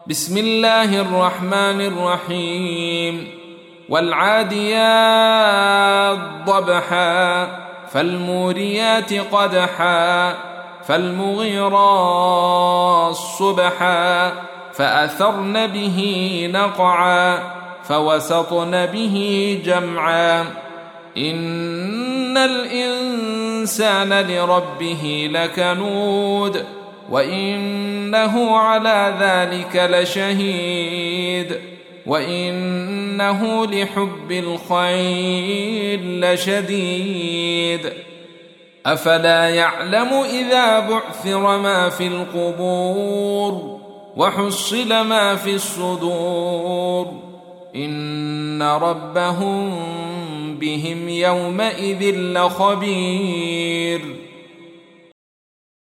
بسم الله الرحمن الرحيم والعاديات ضبحا فالموريات قدحا فالمغيرات صبحا فأثرن به نقعا فوسطن به جمعا إن الإنسان لربه لكنود وإنه على ذلك لشهيد وإنه لحب الخير لشديد أفلا يعلم إذا بعثر ما في القبور وحصل ما في الصدور إن ربهم بهم يومئذ لخبير